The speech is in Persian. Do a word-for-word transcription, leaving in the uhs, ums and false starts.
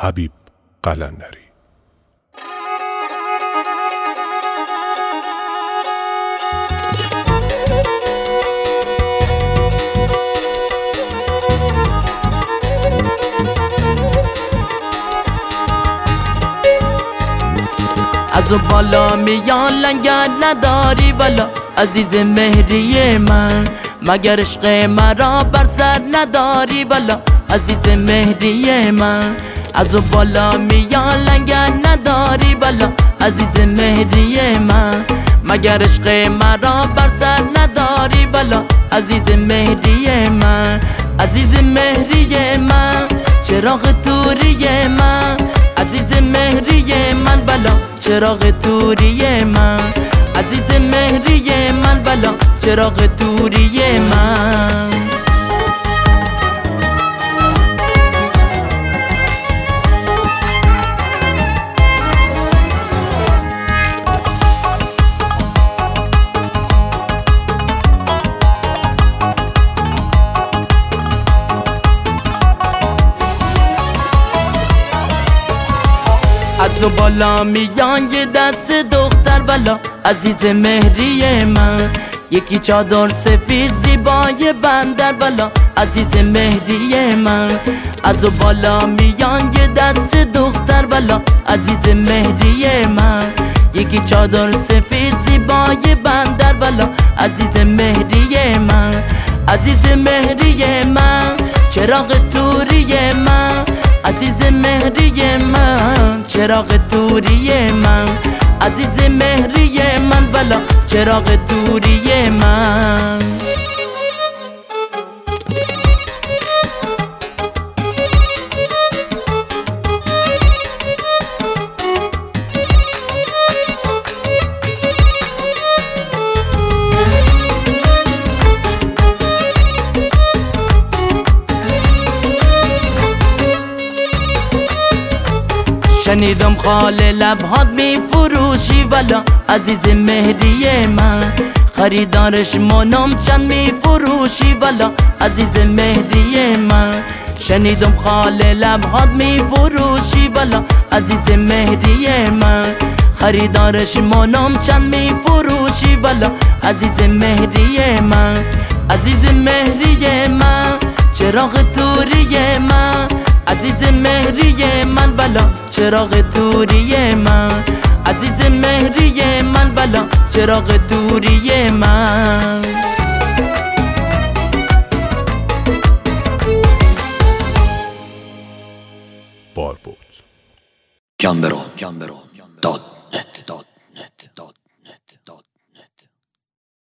حبیب قلندری. از و بالا میان لنگر نداری والا عزیز مهری من، مگر عشق مرا بر سر نداری والا عزیز مهری من. از و بالا میان لنگر نداری والا عزیز مهری من، مگر عشق مرا بر سر نداری والا عزیز مهری من. عزیز مهری من، چراغ توری من، عزیز مهری من بلا چراغ توری من، عزیز مهری من بلا چراغ توری من. از و بالا میان یه دست دختر بلا عزیز مهری من، یکی چادر سفید زیبای بندر بلا عزیز مهری من. از و بالا میان یه دست دختر بلا عزیز مهری من، یکی چادر سفید زیبای بندر بلا عزیز مهری من. عزیز مهری من، چراغ توری من، عزیز مهری من، چراغ توری من، عزیز مهری من بلا چراغ توری من. شنیدم خال لبهات می فروشی والا عزیز مهری من، خریدارش منم چند می فروشی والا عزیز مهری من. شنیدم خال لبهات می فروشی والا عزیز مهری من، خریدارش منم چند می فروشی والا عزیز مهری من. عزیز مهری من، چراغ توری من، عزیز مهری من بلا چراغ توری من، عزیز مهری من بلا چراغ توری من. بار بود گمبرو داد نت